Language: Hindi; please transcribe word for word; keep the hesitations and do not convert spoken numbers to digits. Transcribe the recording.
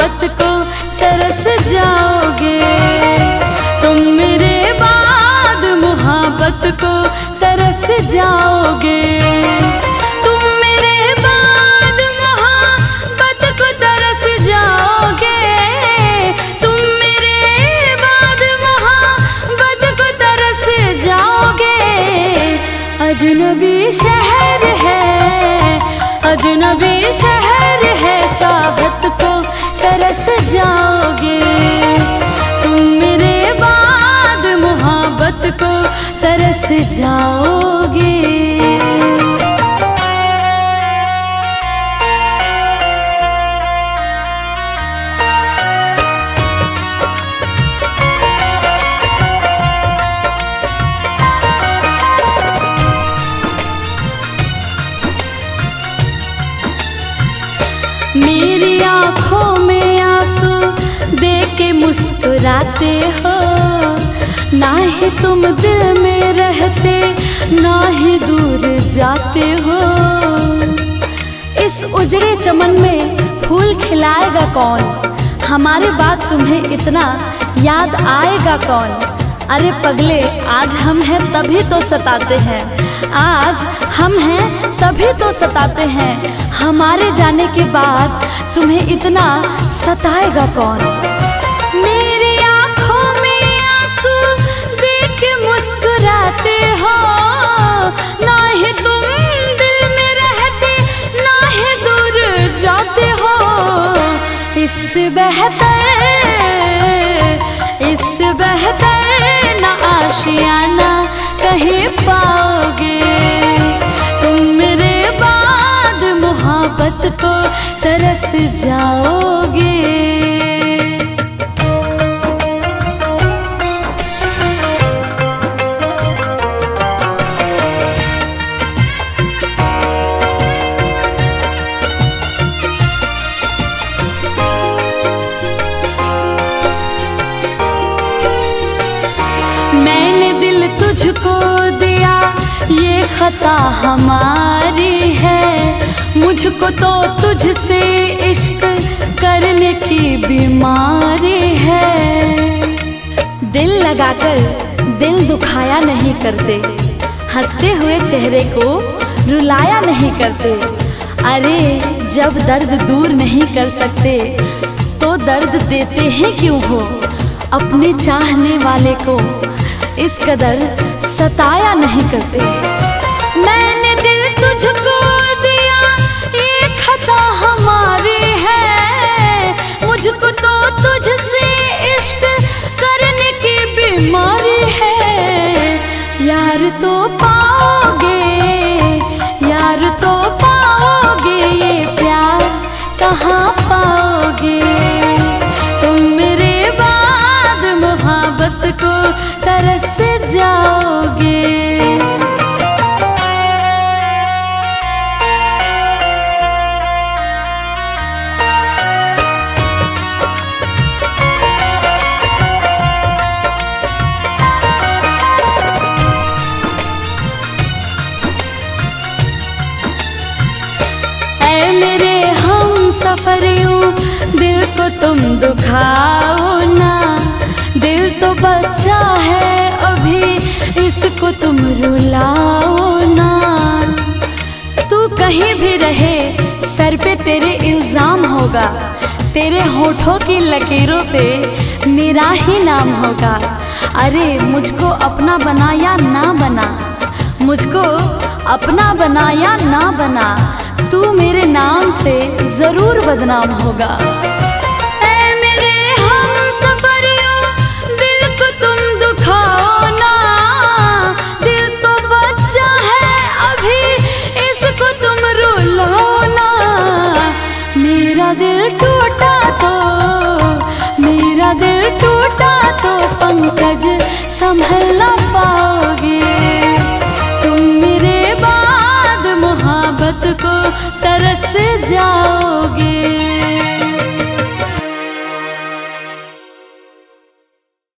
मोहब्बत को तरस जाओगे। तुम मेरे बाद मोहब्बत को तरस जाओगे। तुम मेरे बाद मोहब्बत को तरस जाओगे। तुम मेरे बाद मोहब्बत को तरस जाओगे। अजनबी शहर है, अजनबी शहर है, चाहत को तरस जाओगे। तुम मेरे बाद मोहब्बत को तरस जाओगे। मेरी आँखों में आंसू देख के मुस्कुराते हो। ना ही तुम दिल में रहते, ना ही दूर जाते हो। इस उजड़े चमन में फूल खिलाएगा कौन? हमारी बात तुम्हें इतना याद आएगा कौन? अरे पगले, आज हम हैं तभी तो सताते हैं, आज हम हैं तभी तो सताते हैं। हमारे जाने के बाद तुम्हें इतना सताएगा कौन? मेरी आँखों में आंसू देख के मुस्कुराते हो। ना ही तुम दिल में रहते, ना ही दूर जाते हो। इससे बेहतर, इससे बेहतर ना आशियाना कहीं पाओगे। तुम मेरे बाद मोहब्बत को तरस जाओगे। मैंने दिल तुझको दिया, ये खता हमारी है। मुझको तो तुझसे इश्क करने की बीमारी है। दिल लगाकर दिल दुखाया नहीं करते, हंसते हुए चेहरे को रुलाया नहीं करते। अरे जब दर्द दूर नहीं कर सकते तो दर्द देते हैं क्यों हो? अपने चाहने वाले को इस कदर सताया नहीं करते। मैंने दिल तुझको दिया, ये खता हमारी है। मुझको तो तुझसे इश्क करने की बीमारी है। यार तो पाओगे, यार तो पाओगे, ये प्यार कहाँ पाओगे? तुम मेरे बाद मोहब्बत को तरस जाओगे। ऐ मेरे हम सफरियों, दिल को तुम दुखाओ ना। दिल तो बच्चा है अभी, इसको तुम रुलाओ ना। तू कहीं भी रहे, सर पे तेरे इल्जाम होगा। तेरे होठों की लकीरों पे मेरा ही नाम होगा। अरे मुझको अपना बना या ना बना, मुझको अपना बना या ना बना, तू मेरे नाम से जरूर बदनाम होगा। मेरा दिल टूटा तो, मेरा दिल टूटा तो पंकज संभल ना पाओगे। तुम मेरे बाद मोहब्बत को तरस जा